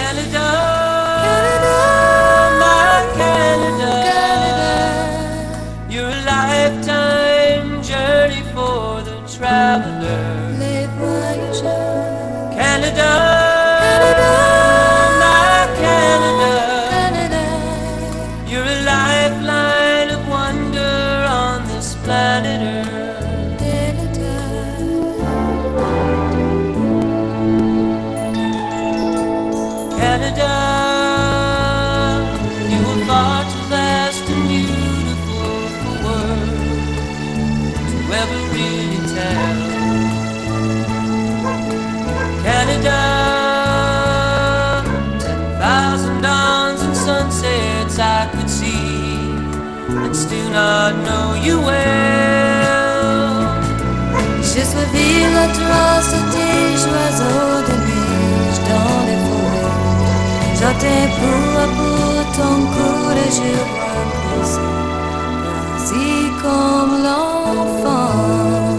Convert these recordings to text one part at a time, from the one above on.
Canada, Canada, my Canada, Canada, you're a lifetime journey for the traveler. les voyageurs. Canada, Canada, my Canada, Canada, you're a lifeline of wonder on this planet Earth. Canada. Canada, you are far too vast and beautiful for words to ever really tell. Canada, 10,000 dawns and sunsets I could see and still not know you well. Je suis ville atroce des oiseaux de neige dans les forêts. J'attends pour à bout ton courageux pousser, vas-y comme l'enfant.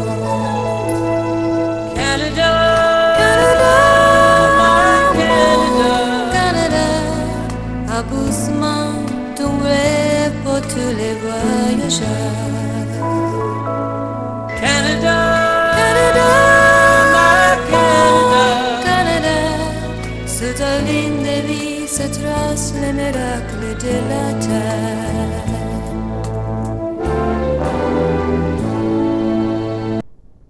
Canada, Canada, my Canada, Canada, aboussement, ton rêve pour tous les voyageurs. Canada, Canada, my Canada, Canada, sous ta ligne de vie se tracent les miracles de la terre.